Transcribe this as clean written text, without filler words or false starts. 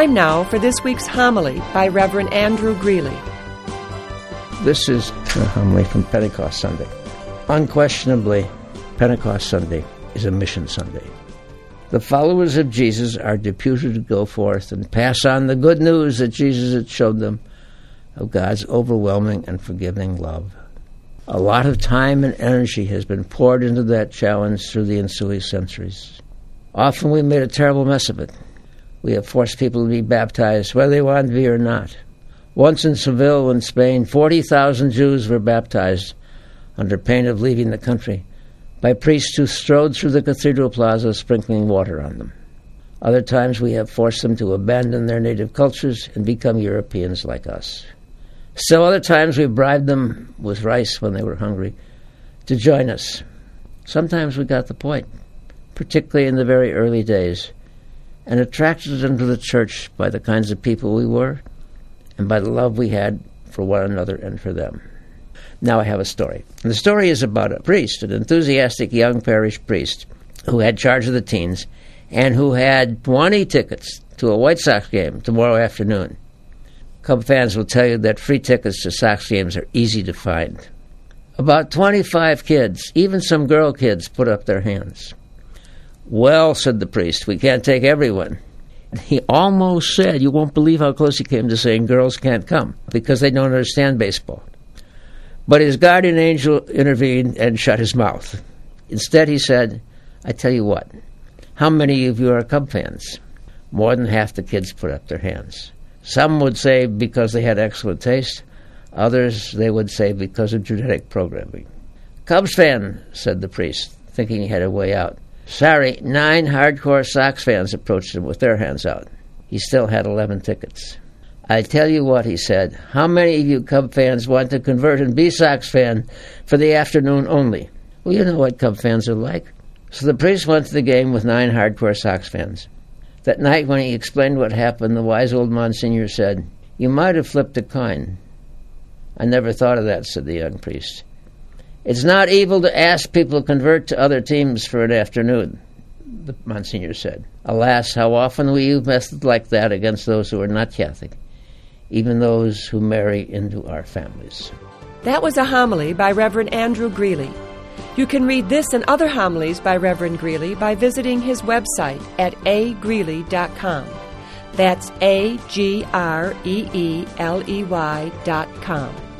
Time now for this week's homily by Reverend Andrew Greeley. This is a homily from Pentecost Sunday. Unquestionably, Pentecost Sunday is a mission Sunday. The followers of Jesus are deputed to go forth and pass on the good news that Jesus had showed them of God's overwhelming and forgiving love. A lot of time and energy has been poured into that challenge through the ensuing centuries. Often we made a terrible mess of it. We have forced people to be baptized whether they wanted to be or not. Once in Seville in Spain, 40,000 Jews were baptized under pain of leaving the country by priests who strode through the cathedral plaza sprinkling water on them. Other times we have forced them to abandon their native cultures and become Europeans like us. Still other times we bribed them with rice when they were hungry to join us. Sometimes we got the point, particularly in the very early days, and attracted them to the church by the kinds of people we were and by the love we had for one another and for them. Now I have a story. And the story is about a priest, an enthusiastic young parish priest who had charge of the teens and who had 20 tickets to a White Sox game tomorrow afternoon. Cub fans will tell you that free tickets to Sox games are easy to find. About 25 kids, even some girl kids, put up their hands. "Well," said the priest, "we can't take everyone." He almost said, you won't believe how close he came to saying girls can't come because they don't understand baseball. But his guardian angel intervened and shut his mouth. Instead he said, "I tell you what, how many of you are Cub fans?" More than half the kids put up their hands. Some would say because they had excellent taste. Others, they would say because of genetic programming. "Cubs fan," said the priest, thinking he had a way out. Sorry, 9 hardcore Sox fans approached him with their hands out. He still had 11 tickets. "I tell you what," he said, "how many of you Cub fans want to convert and be Sox fan for the afternoon only?" Well, you know what Cub fans are like. So the priest went to the game with 9 hardcore Sox fans. That night when he explained what happened, the wise old Monsignor said, "You might have flipped a coin." "I never thought of that," said the young priest. "It's not evil to ask people to convert to other teams for an afternoon," the Monsignor said. "Alas, how often we use methods like that against those who are not Catholic, even those who marry into our families." That was a homily by Reverend Andrew Greeley. You can read this and other homilies by Reverend Greeley by visiting his website at agreeley.com. That's AGREELEY.com.